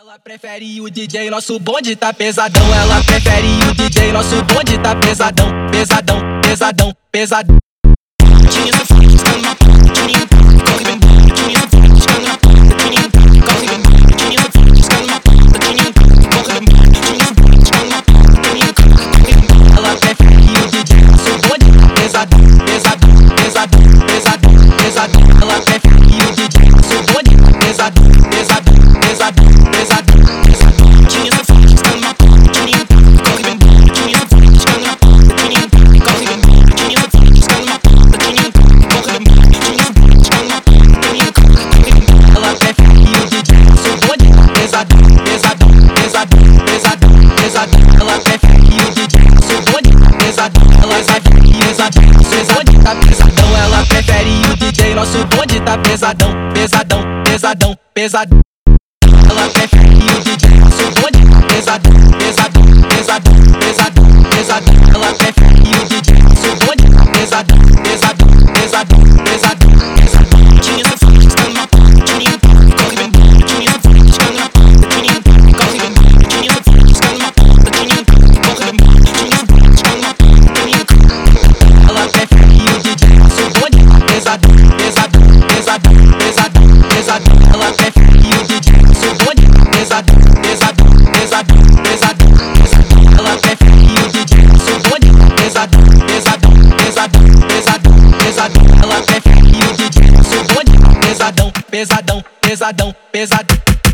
Ela prefere o DJ, nosso bonde tá pesadão. Ela prefere o DJ, nosso bonde tá pesadão. Pesadão, pesadão, pesadão. Ela prefere o DJ, nosso bonde tá pesadão. Pesadão, pesadão, pesadão, pesadão. Ela prefere o DJ, nosso bonde tá pesadão. Pesadão, pesadão, pesadão, pesadão. Ela prefere o DJ, nosso bonde tá pesadão. Pesadão, pesadão, pesadão, pesadão. Ela prefere o DJ, nosso bonde tá pesadão. Ela prefere pesadão, bonde tá pesadão. Ela prefere o DJ, nosso bonde tá pesadão. Pesadão, pesadão, pesadão. Ela prefere o DJ, nosso bonde tá pesadão. Pesadão, pesadão, pesadão, pesadão. Ela prefere o DJ, nosso bonde tá pesadão. Pesadão, pesadão, pesadão, pesadão. Ela prefere o DJ, nosso bonde tá pesadão. Pesadão, pesadão, pesadão, pesadão. Ela prefere o DJ, nosso bonde tá pesadão. Pesadão, pesadão, pesadão, pesadão. Ela prefere o DJ, nosso bonde tá pesadão. Pesadão, pesadão, pesadão, pesadão. Ela prefere o DJ, nosso bonde tá pesadão. Pesadão, pesadão, pesadão.